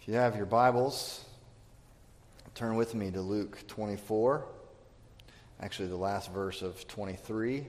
If you have your Bibles, turn with me to Luke 24. Actually, the last verse of 23,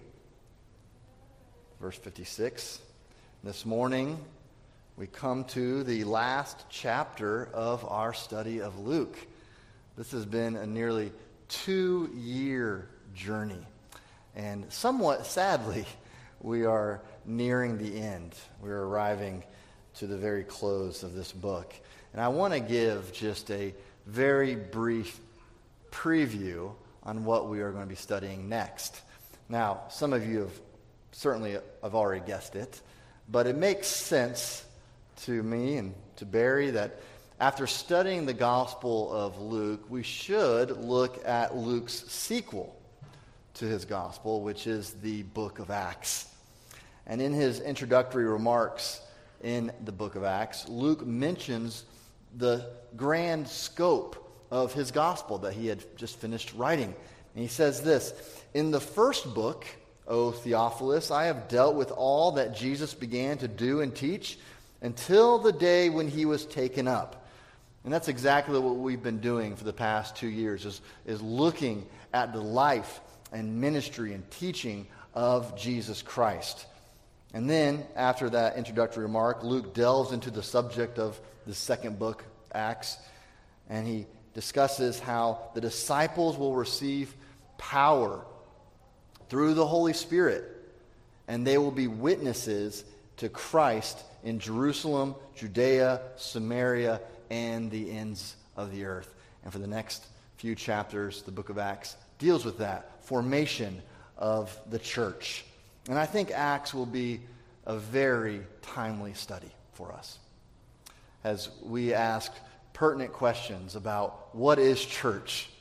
verse 56. This morning, we come to the last chapter of our study of Luke. This has been a nearly 2-year journey. And somewhat sadly, we are nearing the end. We're arriving to the very close of this book. And I want to give just a very brief preview on what we are going to be studying next. Now, some of you have already guessed it, but it makes sense to me and to Barry that after studying the Gospel of Luke, we should look at Luke's sequel to his Gospel, which is the book of Acts. And in his introductory remarks in the book of Acts, Luke mentions the grand scope of his Gospel that he had just finished writing. And he says this, "In the first book, O Theophilus, I have dealt with all that Jesus began to do and teach until the day when he was taken up." And that's exactly what we've been doing for the past 2 years, is looking at the life and ministry and teaching of Jesus Christ. And then, after that introductory remark, Luke delves into the subject of the second book, Acts, and he discusses how the disciples will receive power through the Holy Spirit, and they will be witnesses to Christ in Jerusalem, Judea, Samaria, and the ends of the earth. And for the next few chapters, the book of Acts deals with that formation of the church. And I think Acts will be a very timely study for us as we ask pertinent questions about what is church,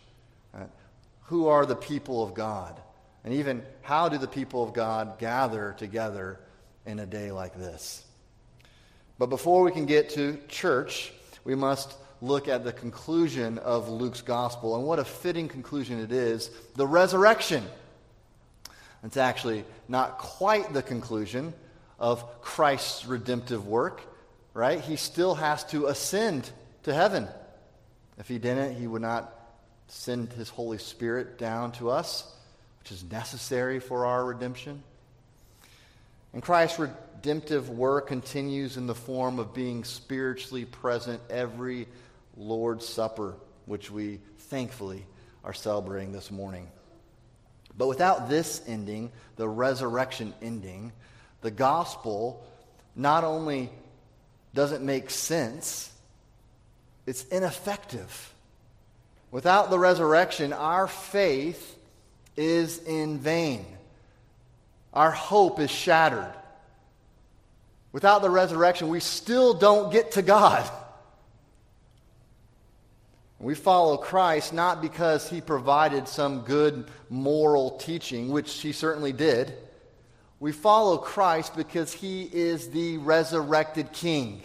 who are the people of God, and even how do the people of God gather together in a day like this. But before we can get to church, we must look at the conclusion of Luke's gospel, and what a fitting conclusion it is, the resurrection. It's actually not quite the conclusion of Christ's redemptive work, right? He still has to ascend to heaven. If he didn't, he would not send his Holy Spirit down to us, which is necessary for our redemption. And Christ's redemptive work continues in the form of being spiritually present every Lord's Supper, which we thankfully are celebrating this morning. But without this ending, the resurrection ending, the gospel not only doesn't make sense, it's ineffective. Without the resurrection, our faith is in vain. Our hope is shattered. Without the resurrection, we still don't get to God. We follow Christ not because he provided some good moral teaching, which he certainly did. We follow Christ because he is the resurrected King.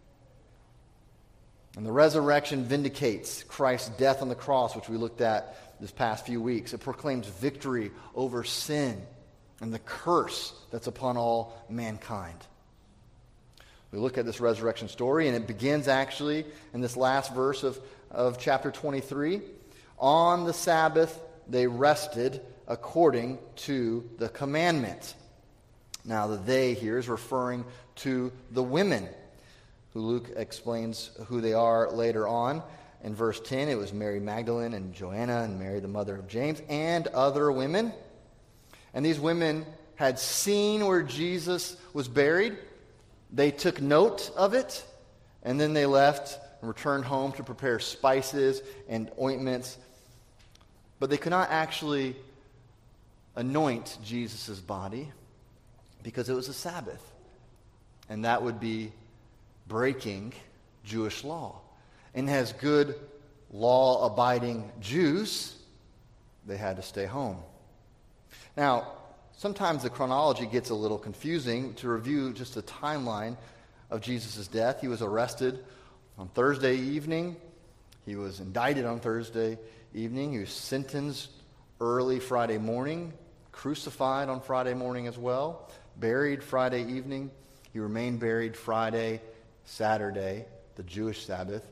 And the resurrection vindicates Christ's death on the cross, which we looked at this past few weeks. It proclaims victory over sin and the curse that's upon all mankind. We look at this resurrection story, and it begins actually in this last verse of chapter 23. On the Sabbath, they rested according to the commandment. Now, the they here is referring to the women, who Luke explains who they are later on. In verse 10, it was Mary Magdalene and Joanna and Mary, the mother of James, and other women. And these women had seen where Jesus was buried. They took note of it, and then they left and returned home to prepare spices and ointments. But they could not actually anoint Jesus' body because it was a Sabbath. And that would be breaking Jewish law. And as good law-abiding Jews, they had to stay home. Now, sometimes the chronology gets a little confusing. To review just a timeline of Jesus' death, he was arrested on Thursday evening. He was indicted on Thursday evening. He was sentenced early Friday morning, crucified on Friday morning as well, buried Friday evening. He remained buried Friday, Saturday, the Jewish Sabbath,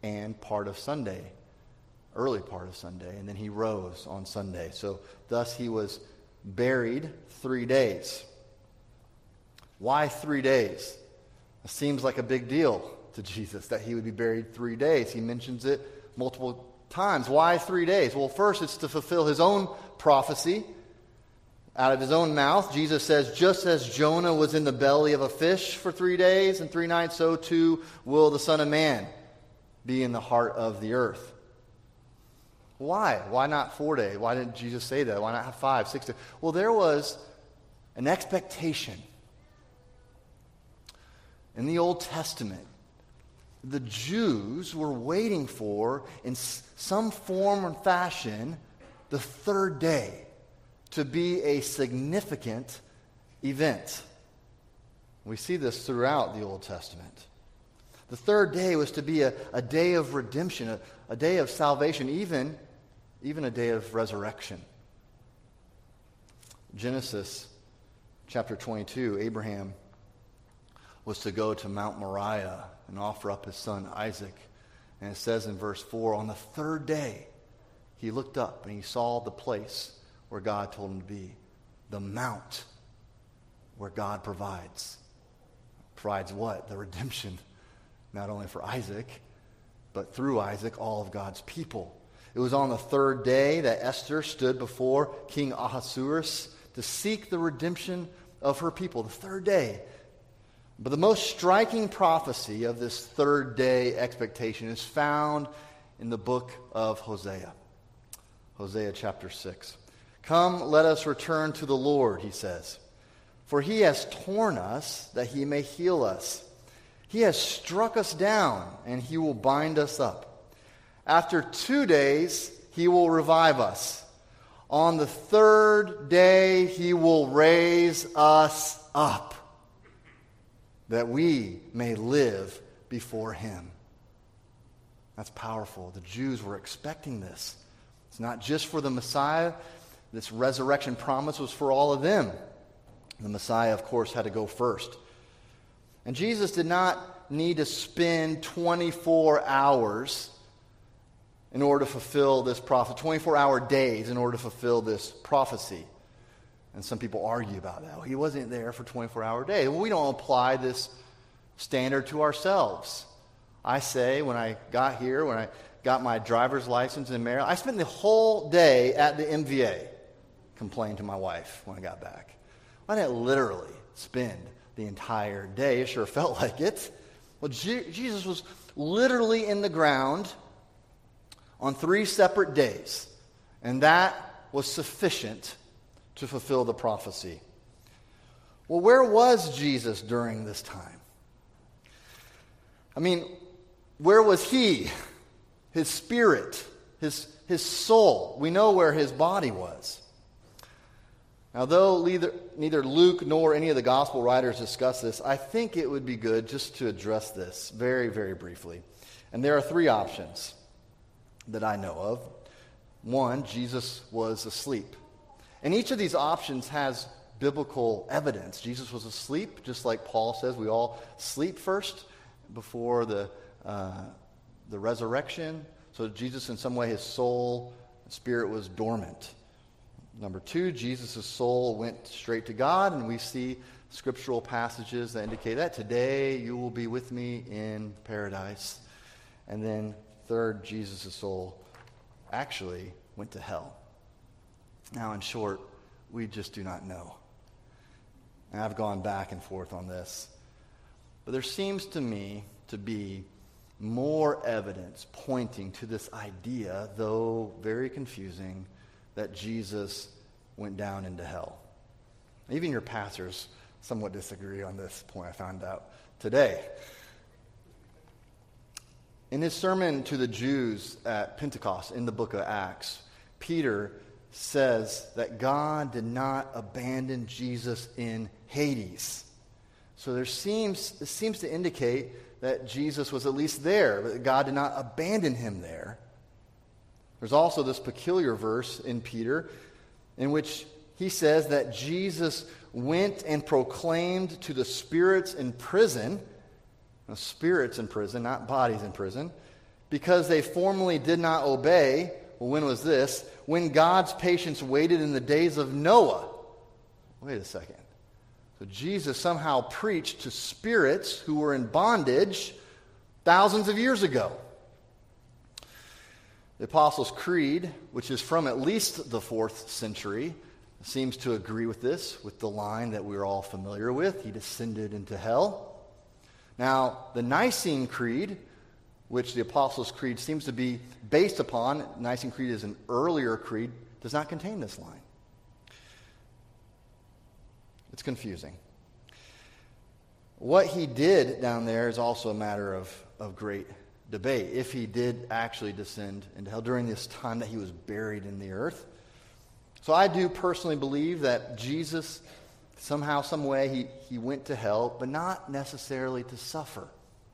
and part of Sunday, early part of Sunday, and then he rose on Sunday. So thus he was buried 3 days. Why 3 days? It seems like a big deal to Jesus that he would be buried 3 days. He mentions it multiple times. Why 3 days? Well, first it's to fulfill his own prophecy. Out of his own mouth, Jesus says, just as Jonah was in the belly of a fish for 3 days and 3 nights, so too will the Son of Man be in the heart of the earth. Why? Why not 4 days? Why didn't Jesus say that? Why not have 5, 6 days? Well, there was an expectation. In the Old Testament, the Jews were waiting for, in some form or fashion, the third day to be a significant event. We see this throughout the Old Testament. The third day was to be a day of redemption, a day of salvation, even a day of resurrection. Genesis chapter 22, Abraham was to go to Mount Moriah and offer up his son Isaac. And it says in verse 4, on the third day, he looked up and he saw the place where God told him to be, the mount where God provides. Provides what? The redemption, not only for Isaac, but through Isaac, all of God's people. It was on the third day that Esther stood before King Ahasuerus to seek the redemption of her people. The third day. But the most striking prophecy of this third day expectation is found in the book of Hosea. Hosea chapter 6. Come, let us return to the Lord, he says. For he has torn us that he may heal us. He has struck us down, and he will bind us up. After 2 days, he will revive us. On the third day, he will raise us up, that we may live before him. That's powerful. The Jews were expecting this. It's not just for the Messiah. This resurrection promise was for all of them. The Messiah, of course, had to go first. And Jesus did not need to spend 24 hours in order to fulfill this prophecy, 24-hour days in order to fulfill this prophecy. And some people argue about that. Well, he wasn't there for 24-hour days. Well, we don't apply this standard to ourselves. I say, when I got here, when I got my driver's license in Maryland, I spent the whole day at the MVA. Complained to my wife when I got back. I didn't literally spend the entire day. It sure felt like it. Well, Jesus was literally in the ground on 3 separate days. And that was sufficient to fulfill the prophecy. Well, where was Jesus during this time? I mean, where was he? His spirit, his soul. We know where his body was. Now, though neither Luke nor any of the gospel writers discuss this, I think it would be good just to address this very, very briefly. And there are 3 options that I know of. 1, Jesus was asleep. And each of these options has biblical evidence. Jesus was asleep, just like Paul says we all sleep first before the resurrection. So Jesus, in some way, his soul, spirit was dormant. Number 2, Jesus' soul went straight to God, and we see scriptural passages that indicate that. Today you will be with me in paradise. And then 3rd, Jesus' soul actually went to hell. Now, in short, we just do not know. And I've gone back and forth on this. But there seems to me to be more evidence pointing to this idea, though very confusing, that Jesus went down into hell. Even your pastors somewhat disagree on this point, I found out today. In his sermon to the Jews at Pentecost in the book of Acts, Peter says that God did not abandon Jesus in Hades. So it seems to indicate that Jesus was at least there, but God did not abandon him there. There's also this peculiar verse in Peter in which he says that Jesus went and proclaimed to the spirits in prison, spirits in prison, not bodies in prison, because they formerly did not obey. Well, when was this? When God's patience waited in the days of Noah. Wait a second. So Jesus somehow preached to spirits who were in bondage thousands of years ago. The Apostles' Creed, which is from at least the 4th century, seems to agree with this, with the line that we're all familiar with, he descended into hell. Now, the Nicene Creed, which the Apostles' Creed seems to be based upon, Nicene Creed is an earlier creed, does not contain this line. It's confusing. What he did down there is also a matter of great debate. If he did actually descend into hell during this time that he was buried in the earth. So I do personally believe that Jesus, somehow, some way, he went to hell, but not necessarily to suffer.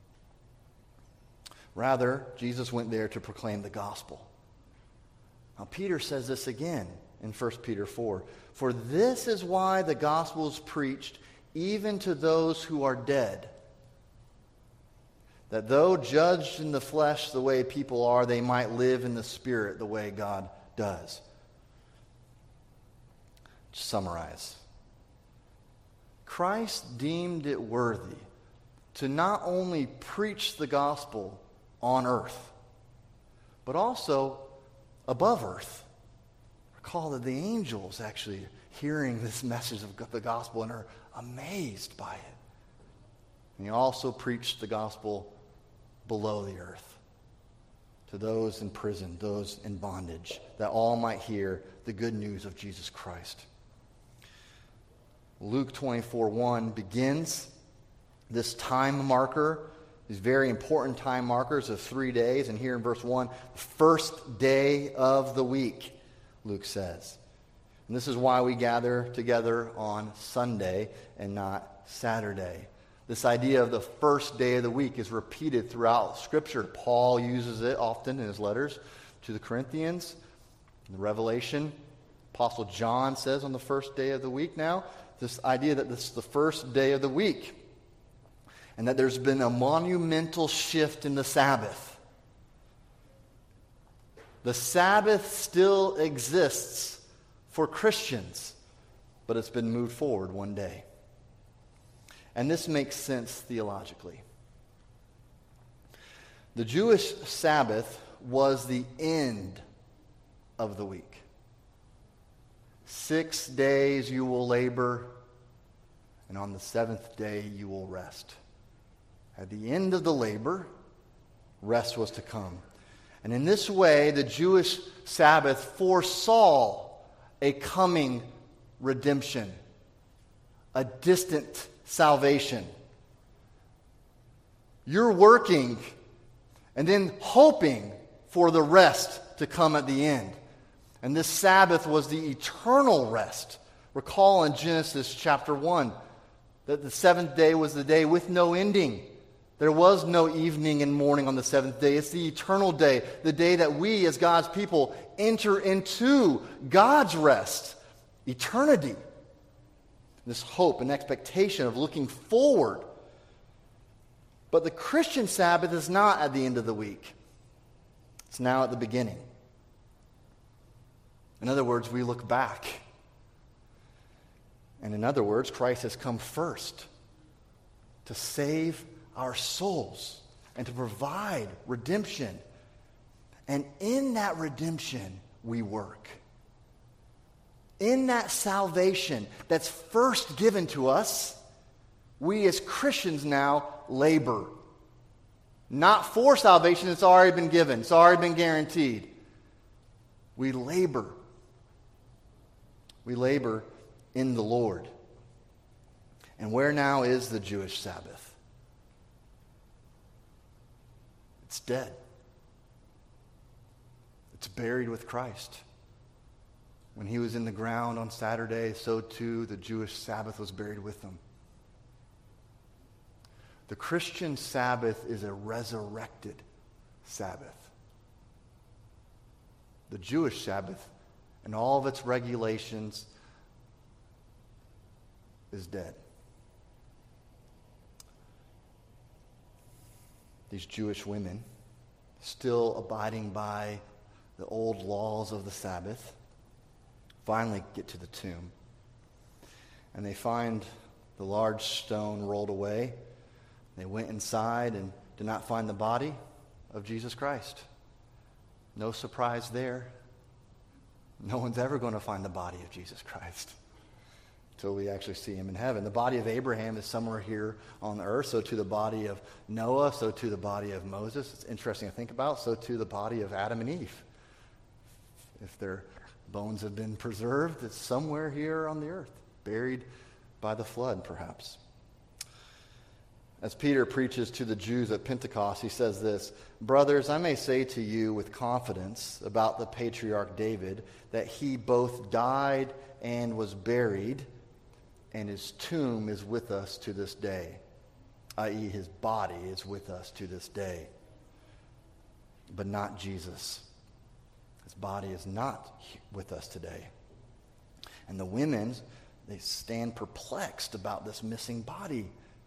Rather, Jesus went there to proclaim the gospel. Now, Peter says this again in 1 Peter 4. For this is why the gospel is preached even to those who are dead, that though judged in the flesh the way people are, they might live in the spirit the way God does. To summarize, Christ deemed it worthy to not only preach the gospel on earth, but also above earth. Recall that the angels actually hearing this message of the gospel and are amazed by it. And he also preached the gospel below the earth to those in prison, those in bondage, that all might hear the good news of Jesus Christ. Luke 24:1 begins this time marker, these very important time markers of 3 days. And here in verse 1, the first day of the week, Luke says. And this is why we gather together on Sunday and not Saturday. This idea of the first day of the week is repeated throughout Scripture. Paul uses it often in his letters to the Corinthians. In the Revelation, Apostle John says on the first day of the week now, this idea that this is the first day of the week and that there's been a monumental shift in the Sabbath. The Sabbath still exists for Christians, but it's been moved forward one day. And this makes sense theologically. The Jewish Sabbath was the end of the week. 6 days you will labor, and on the 7th day you will rest. At the end of the labor, rest was to come. And in this way, the Jewish Sabbath foresaw a coming redemption, a distant salvation. You're working and then hoping for the rest to come at the end. And this Sabbath was the eternal rest. Recall in Genesis chapter 1 that the 7th day was the day with no ending. There was no evening and morning on the 7th day. It's the eternal day, the day that we as God's people enter into God's rest, eternity. This hope and expectation of looking forward. But the Christian Sabbath is not at the end of the week. It's now at the beginning. In other words, we look back. And in other words, Christ has come first to save our souls and to provide redemption. And in that redemption, we work. In that salvation that's first given to us, we as Christians now labor. Not for salvation, it's already been given. It's already been guaranteed. We labor. We labor in the Lord. And where now is the Jewish Sabbath? It's dead. It's buried with Christ. When he was in the ground on Saturday, so too the Jewish Sabbath was buried with him. The Christian Sabbath is a resurrected Sabbath. The Jewish Sabbath and all of its regulations is dead. These Jewish women still abiding by the old laws of the Sabbath, finally get to the tomb. And they find the large stone rolled away. They went inside and did not find the body of Jesus Christ. No surprise there. No one's ever going to find the body of Jesus Christ until we actually see him in heaven. The body of Abraham is somewhere here on the earth. So too the body of Noah. So too the body of Moses. It's interesting to think about. So too the body of Adam and Eve. If their bones have been preserved, it's somewhere here on the earth, buried by the flood, perhaps. As Peter preaches to the Jews at Pentecost, he says this, "Brothers, I may say to you with confidence about the patriarch David that he both died and was buried, and his tomb is with us to this day," i.e., his body is with us to this day, but not Jesus. His body is not with us today. And the women, they stand perplexed about this missing body.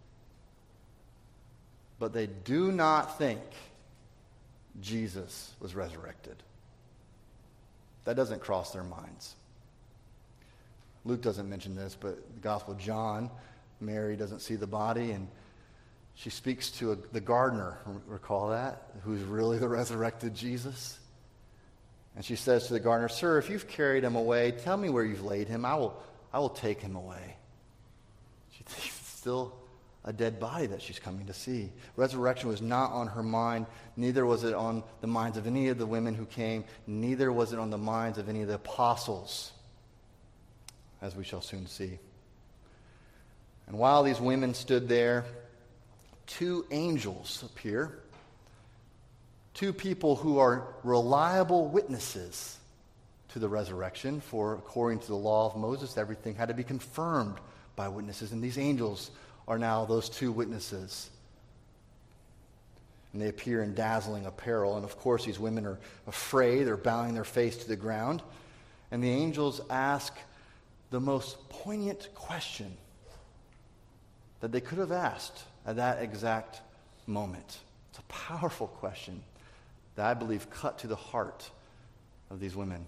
But they do not think Jesus was resurrected. That doesn't cross their minds. Luke doesn't mention this, but the Gospel of John, Mary doesn't see the body, and she speaks to the gardener, recall that, who's really the resurrected Jesus. And she says to the gardener, "Sir, if you've carried him away, tell me where you've laid him. I will take him away." She thinks it's still a dead body that she's coming to see. Resurrection was not on her mind. Neither was it on the minds of any of the women who came. Neither was it on the minds of any of the apostles, as we shall soon see. And while these women stood there, two angels appear. Two people who are reliable witnesses to the resurrection, for according to the law of Moses, everything had to be confirmed by witnesses. And these angels are now those two witnesses. And they appear in dazzling apparel. And of course, these women are afraid. They're bowing their face to the ground. And the angels ask the most poignant question that they could have asked at that exact moment. It's a powerful question that I believe cut to the heart of these women.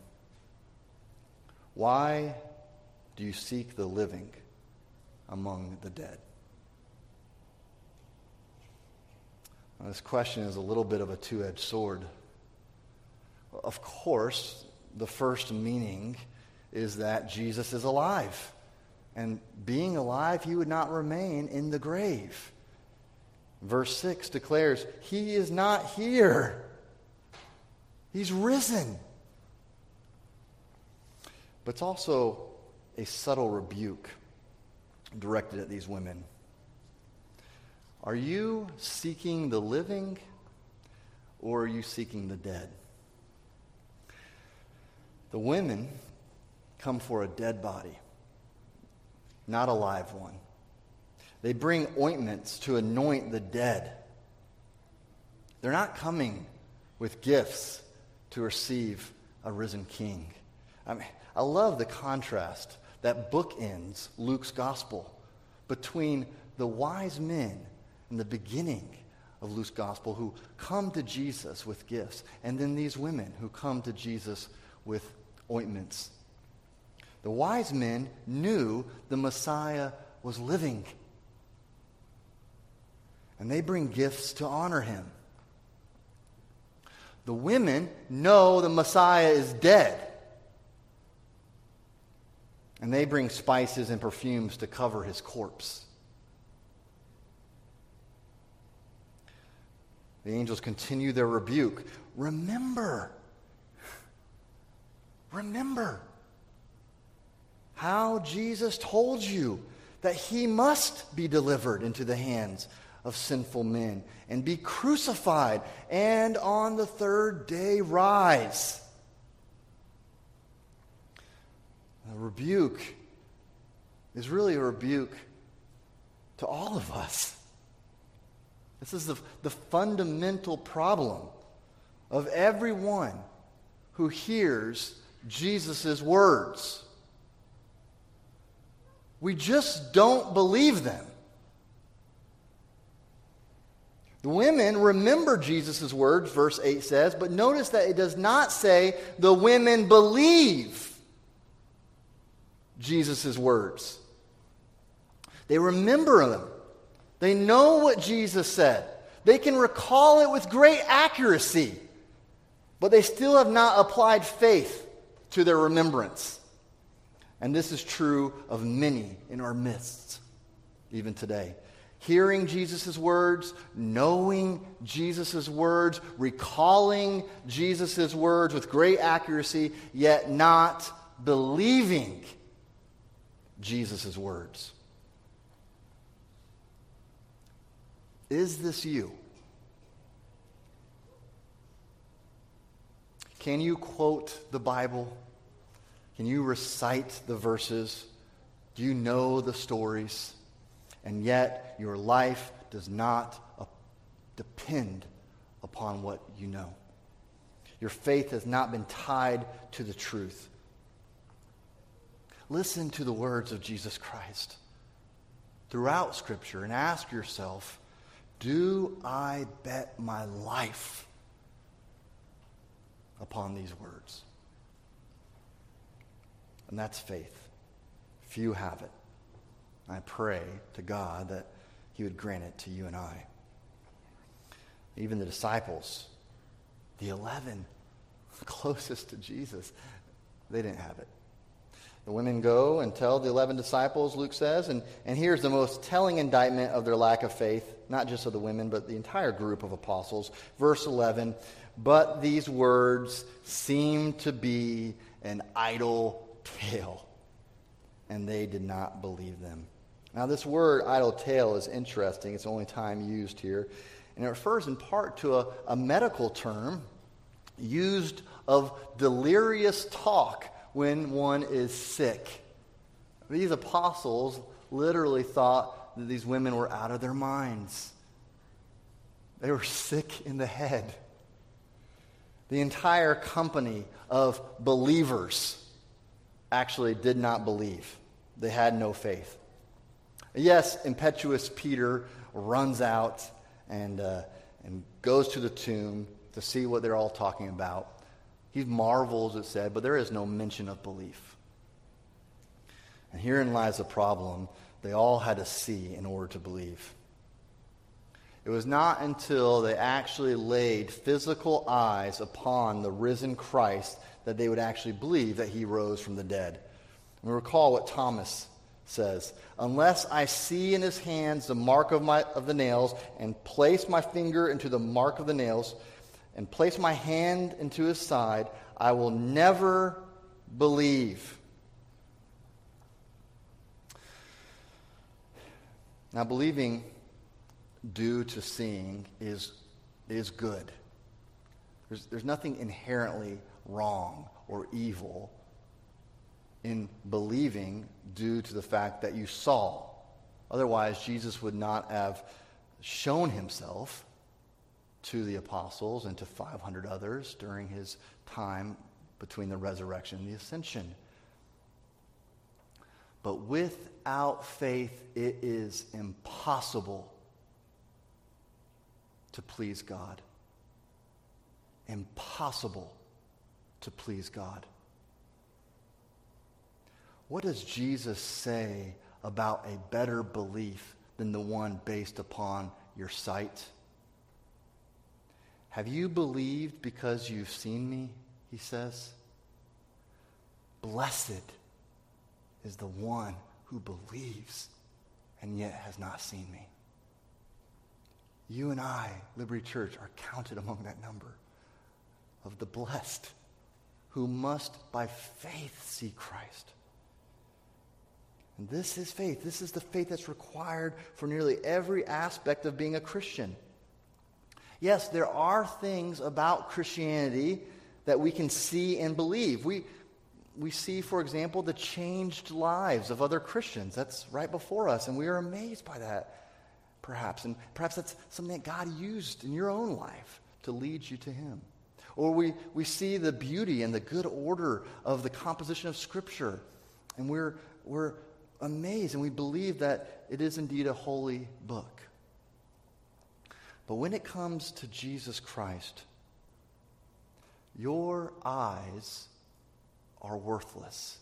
Why do you seek the living among the dead? Now, this question is a little bit of a two-edged sword. Of course, the first meaning is that Jesus is alive. And being alive, he would not remain in the grave. Verse 6 declares, he is not here. He's risen. But it's also a subtle rebuke directed at these women. Are you seeking the living, or are you seeking the dead? The women come for a dead body, not a live one. They bring ointments to anoint the dead. They're not coming with gifts to receive a risen king. I love the contrast that bookends Luke's gospel between the wise men in the beginning of Luke's gospel who come to Jesus with gifts, and then these women who come to Jesus with ointments. The wise men knew the Messiah was living, and they bring gifts to honor him. The women know the Messiah is dead, and they bring spices and perfumes to cover his corpse. The angels continue their rebuke. Remember how Jesus told you that he must be delivered into the hands of sinful men and be crucified and on the third day rise. The rebuke is really a rebuke to all of us. This is the fundamental problem of everyone who hears Jesus' words. We just don't believe them. The women remember Jesus' words, verse 8 says, but notice that it does not say the women believe Jesus' words. They remember them. They know what Jesus said. They can recall it with great accuracy, but they still have not applied faith to their remembrance. And this is true of many in our midst, even today. Hearing Jesus' words, knowing Jesus' words, recalling Jesus' words with great accuracy, yet not believing Jesus' words. Is this you? Can you quote the Bible? Can you recite the verses? Do you know the stories? And yet your life does not depend upon what you know. Your faith has not been tied to the truth. Listen to the words of Jesus Christ throughout Scripture and ask yourself, do I bet my life upon these words? And that's faith. Few have it. I pray to God that He would grant it to you and I. Even the disciples, the 11 closest to Jesus, they didn't have it. The women go and tell the 11 disciples, Luke says, and here's the most telling indictment of their lack of faith, not just of the women, but the entire group of apostles. Verse 11, but these words seem to be an idle tale, and they did not believe them. Now, this word, idle tale, is interesting. It's the only time used here. And it refers in part to a medical term used of delirious talk when one is sick. These apostles literally thought that these women were out of their minds. They were sick in the head. The entire company of believers actually did not believe. They had no faith. Yes, impetuous Peter runs out and goes to the tomb to see what they're all talking about. He marvels, it said, but there is no mention of belief. And herein lies the problem. They all had to see in order to believe. It was not until they actually laid physical eyes upon the risen Christ that they would actually believe that He rose from the dead. And recall what Thomas says, unless I see in His hands the mark of the nails, and place my finger into the mark of the nails, and place my hand into His side, I will never believe. Now, believing due to seeing is good. There's nothing inherently wrong or evil in believing due to the fact that you saw. Otherwise, Jesus would not have shown Himself to the apostles and to 500 others during His time between the resurrection and the ascension. But without faith, it is impossible to please God. Impossible to please God. What does Jesus say about a better belief than the one based upon your sight? Have you believed because you've seen me? He says. Blessed is the one who believes and yet has not seen me. You and I, Liberty Church, are counted among that number of the blessed who must by faith see Christ. And this is faith. This is the faith that's required for nearly every aspect of being a Christian. Yes, there are things about Christianity that we can see and believe. We see, for example, the changed lives of other Christians. That's right before us, and we are amazed by that, perhaps. And perhaps that's something that God used in your own life to lead you to Him. Or we see the beauty and the good order of the composition of Scripture, and we're amazed, and we believe that it is indeed a holy book. But when it comes to Jesus Christ, your eyes are worthless.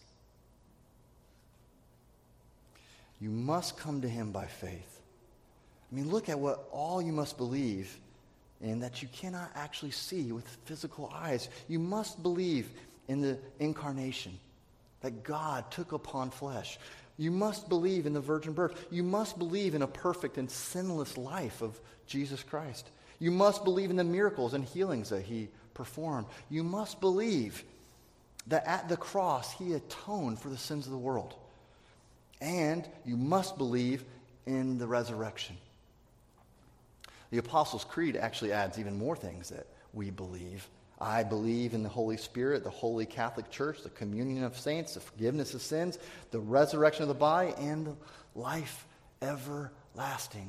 You must come to him by faith. I mean, look at what all you must believe in that you cannot actually see with physical eyes. You must believe in the incarnation, that God took upon flesh. You must believe in the virgin birth. You must believe in a perfect and sinless life of Jesus Christ. You must believe in the miracles and healings that he performed. You must believe that at the cross he atoned for the sins of the world. And you must believe in the resurrection. The Apostles' Creed actually adds even more things that we believe. I believe in the Holy Spirit, the Holy Catholic Church, the communion of saints, the forgiveness of sins, the resurrection of the body, and the life everlasting.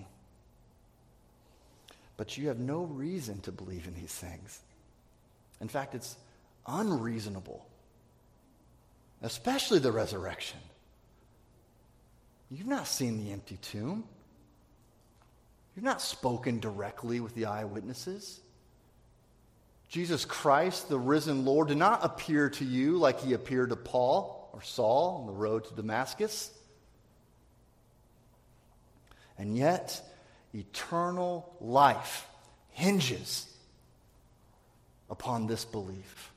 But you have no reason to believe in these things. In fact, it's unreasonable, especially the resurrection. You've not seen the empty tomb. You've not spoken directly with the eyewitnesses. Jesus Christ, the risen Lord, did not appear to you like he appeared to Paul or Saul on the road to Damascus. And yet, eternal life hinges upon this belief.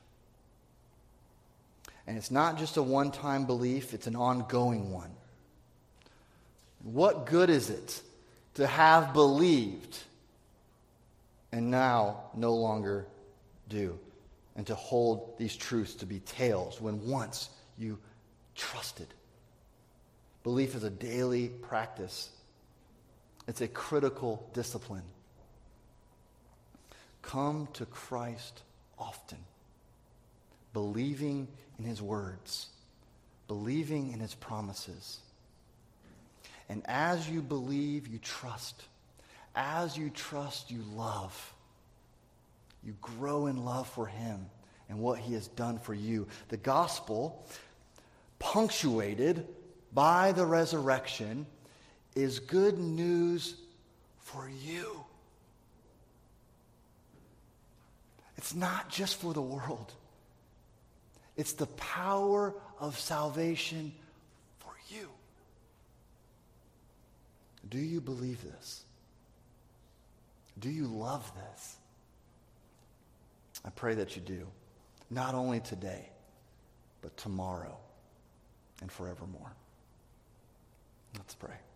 And it's not just a one-time belief, it's an ongoing one. What good is it to have believed and now no longer do, and to hold these truths to be tales when once you trusted? Belief is a daily practice. It's a critical discipline. Come to Christ often, believing in his words, believing in his promises. And as you believe, you trust. As you trust, you love. You grow in love for him and what he has done for you. The gospel, punctuated by the resurrection, is good news for you. It's not just for the world. It's the power of salvation for you. Do you believe this? Do you love this? I pray that you do. Not only today, but tomorrow and forevermore. Let's pray.